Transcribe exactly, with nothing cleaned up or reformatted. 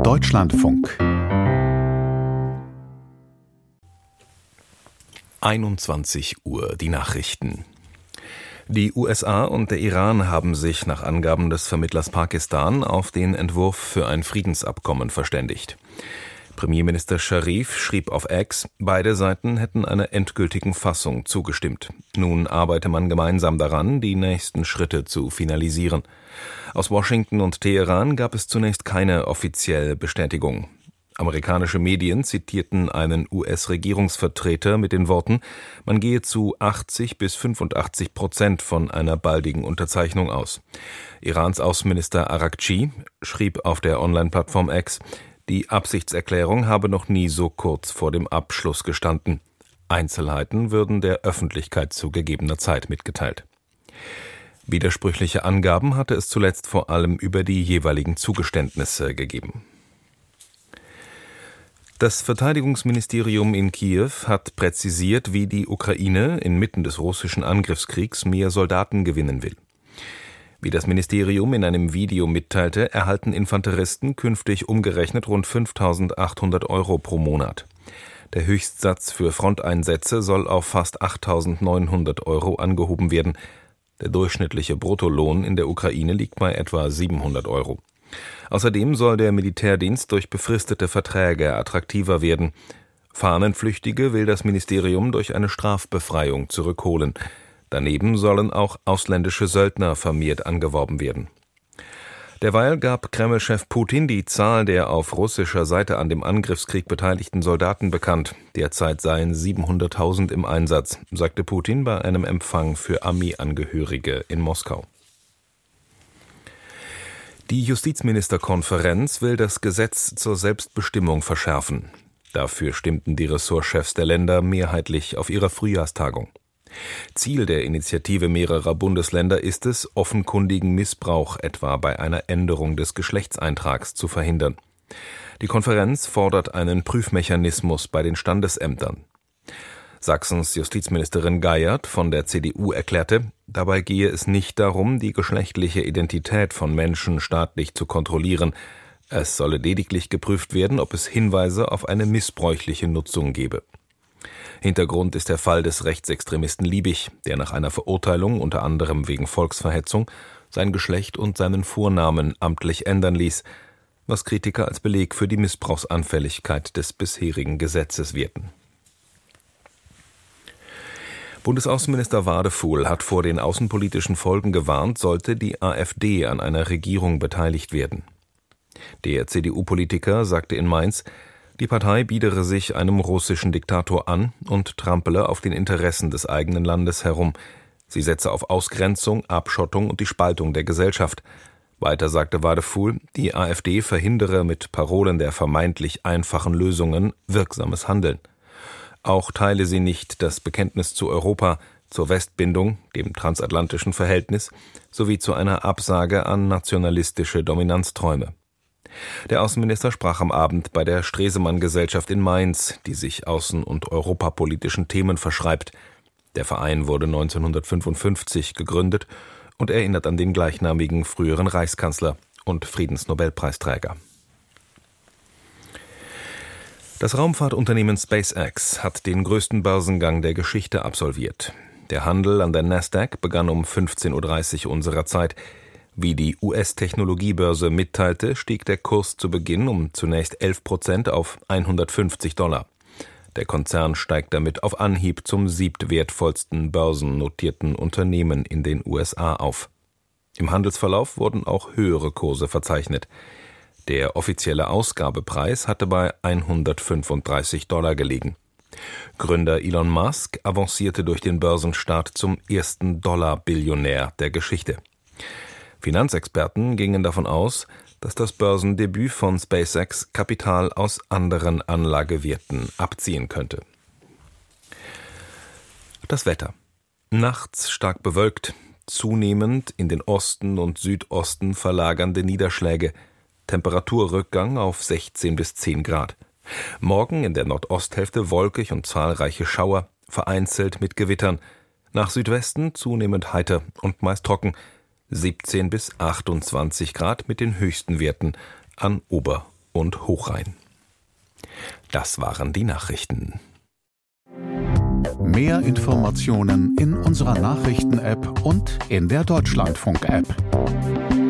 Deutschlandfunk einundzwanzig Uhr, die Nachrichten. Die U S A und der Iran haben sich nach Angaben des Vermittlers Pakistan auf den Entwurf für ein Friedensabkommen verständigt. Premierminister Scharif schrieb auf X, beide Seiten hätten einer endgültigen Fassung zugestimmt. Nun arbeite man gemeinsam daran, die nächsten Schritte zu finalisieren. Aus Washington und Teheran gab es zunächst keine offizielle Bestätigung. Amerikanische Medien zitierten einen U S-Regierungsvertreter mit den Worten, man gehe zu achtzig bis fünfundachtzig Prozent von einer baldigen Unterzeichnung aus. Irans Außenminister Araghchi schrieb auf der Online-Plattform X, die Absichtserklärung habe noch nie so kurz vor dem Abschluss gestanden. Einzelheiten würden der Öffentlichkeit zu gegebener Zeit mitgeteilt. Widersprüchliche Angaben hatte es zuletzt vor allem über die jeweiligen Zugeständnisse gegeben. Das Verteidigungsministerium in Kiew hat präzisiert, wie die Ukraine inmitten des russischen Angriffskriegs mehr Soldaten gewinnen will. Wie das Ministerium in einem Video mitteilte, erhalten Infanteristen künftig umgerechnet rund fünftausendachthundert Euro pro Monat. Der Höchstsatz für Fronteinsätze soll auf fast achttausendneunhundert Euro angehoben werden. Der durchschnittliche Bruttolohn in der Ukraine liegt bei etwa siebenhundert Euro. Außerdem soll der Militärdienst durch befristete Verträge attraktiver werden. Fahnenflüchtige will das Ministerium durch eine Strafbefreiung zurückholen. Daneben sollen auch ausländische Söldner vermehrt angeworben werden. Derweil gab Kreml-Chef Putin die Zahl der auf russischer Seite an dem Angriffskrieg beteiligten Soldaten bekannt. Derzeit seien siebenhunderttausend im Einsatz, sagte Putin bei einem Empfang für Armeeangehörige in Moskau. Die Justizministerkonferenz will das Gesetz zur Selbstbestimmung verschärfen. Dafür stimmten die Ressortchefs der Länder mehrheitlich auf ihrer Frühjahrstagung. Ziel der Initiative mehrerer Bundesländer ist es, offenkundigen Missbrauch etwa bei einer Änderung des Geschlechtseintrags zu verhindern. Die Konferenz fordert einen Prüfmechanismus bei den Standesämtern. Sachsens Justizministerin Geiert von der C D U erklärte, dabei gehe es nicht darum, die geschlechtliche Identität von Menschen staatlich zu kontrollieren. Es solle lediglich geprüft werden, ob es Hinweise auf eine missbräuchliche Nutzung gebe. Hintergrund ist der Fall des Rechtsextremisten Liebig, der nach einer Verurteilung unter anderem wegen Volksverhetzung sein Geschlecht und seinen Vornamen amtlich ändern ließ, was Kritiker als Beleg für die Missbrauchsanfälligkeit des bisherigen Gesetzes werten. Bundesaußenminister Wadefuhl hat vor den außenpolitischen Folgen gewarnt, sollte die AfD an einer Regierung beteiligt werden. Der C D U-Politiker sagte in Mainz, die Partei biedere sich einem russischen Diktator an und trampele auf den Interessen des eigenen Landes herum. Sie setze auf Ausgrenzung, Abschottung und die Spaltung der Gesellschaft. Weiter sagte Wadefuhl, die AfD verhindere mit Parolen der vermeintlich einfachen Lösungen wirksames Handeln. Auch teile sie nicht das Bekenntnis zu Europa, zur Westbindung, dem transatlantischen Verhältnis, sowie zu einer Absage an nationalistische Dominanzträume. Der Außenminister sprach am Abend bei der Stresemann-Gesellschaft in Mainz, die sich außen- und europapolitischen Themen verschreibt. Der Verein wurde neunzehnhundertfünfundfünfzig gegründet und erinnert an den gleichnamigen früheren Reichskanzler und Friedensnobelpreisträger. Das Raumfahrtunternehmen SpaceX hat den größten Börsengang der Geschichte absolviert. Der Handel an der Nasdaq begann um fünfzehn Uhr dreißig unserer Zeit. Wie die U S-Technologiebörse mitteilte, stieg der Kurs zu Beginn um zunächst elf Prozent auf hundertfünfzig Dollar. Der Konzern steigt damit auf Anhieb zum siebtwertvollsten börsennotierten Unternehmen in den U S A auf. Im Handelsverlauf wurden auch höhere Kurse verzeichnet. Der offizielle Ausgabepreis hatte bei hundertfünfunddreißig Dollar gelegen. Gründer Elon Musk avancierte durch den Börsenstart zum ersten Dollar-Billionär der Geschichte. Finanzexperten gingen davon aus, dass das Börsendebüt von SpaceX Kapital aus anderen Anlagewerten abziehen könnte. Das Wetter. Nachts stark bewölkt, zunehmend in den Osten und Südosten verlagernde Niederschläge, Temperaturrückgang auf sechzehn bis zehn Grad. Morgen in der Nordosthälfte wolkig und zahlreiche Schauer, vereinzelt mit Gewittern. Nach Südwesten zunehmend heiter und meist trocken. siebzehn bis achtundzwanzig Grad mit den höchsten Werten an Ober- und Hochrhein. Das waren die Nachrichten. Mehr Informationen in unserer Nachrichten-App und in der Deutschlandfunk-App.